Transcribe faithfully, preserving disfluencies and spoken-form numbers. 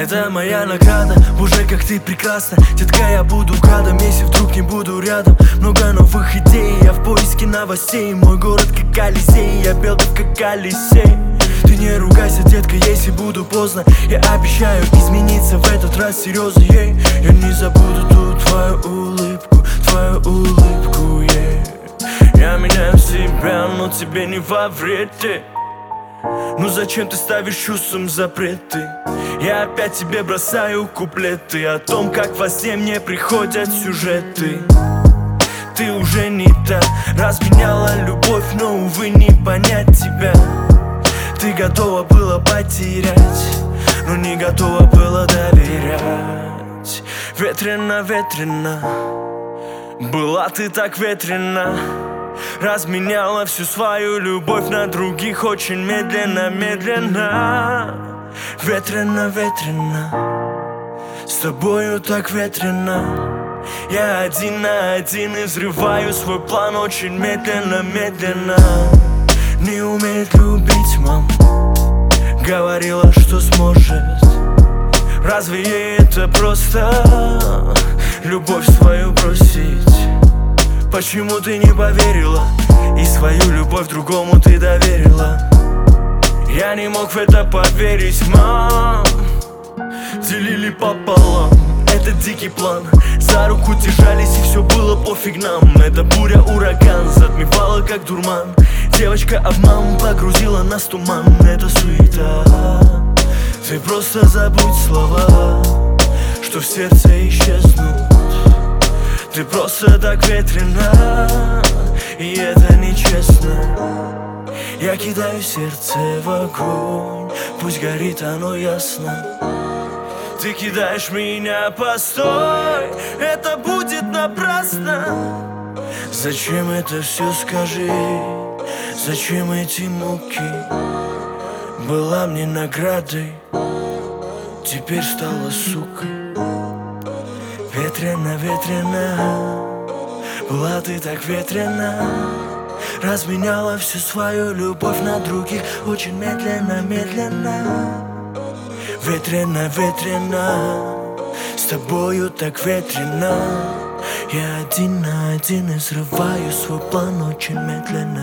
Это моя награда, боже, как ты прекрасна. Детка, я буду гадом, если вдруг не буду рядом. Много новых идей, я в поиске новостей. Мой город как Колизей, я пел ты как Колизей. Ты не ругайся, детка, если буду поздно. Я обещаю измениться в этот раз, серьезно, ей. Я не забуду ту твою улыбку, твою улыбку, ей. Я меняю себя, но тебе не во вред. Ну зачем ты ставишь чувствам запреты? Я опять тебе бросаю куплеты о том, как во сне мне приходят сюжеты. Ты уже не та, разменяла любовь, но, увы, не понять тебя. Ты готова была потерять, но не готова была доверять. Ветрено, ветрено, была ты так ветрена. Разменяла всю свою любовь на других очень медленно, медленно. Ветрено, ветрено, с тобою так ветрено. Я один на один и взрываю свой план очень медленно, медленно. Не умеет любить, мам, говорила, что сможет. Разве ей это просто любовь свою бросить? Почему ты не поверила и свою любовь другому ты доверила? Я не мог в это поверить, мам. Делили пополам, это дикий план. За руку держались и все было пофиг нам. Это буря, ураган, затмевала как дурман. Девочка обман погрузила нас в туман. Это суета, ты просто забудь слова, что в сердце исчезнут. Ты просто так ветрена, и это нечестно. Я кидаю сердце в огонь, пусть горит оно ясно. Ты кидаешь меня, постой, это будет напрасно. Зачем это все, скажи, зачем эти муки? Была мне наградой, теперь стала сукой. Ветрено, ветрено, была ты так ветрена. Разменяла всю свою любовь на других очень медленно, медленно. Ветрено, ветрено, с тобою так ветрено. Я один на один и срываю свой план очень медленно.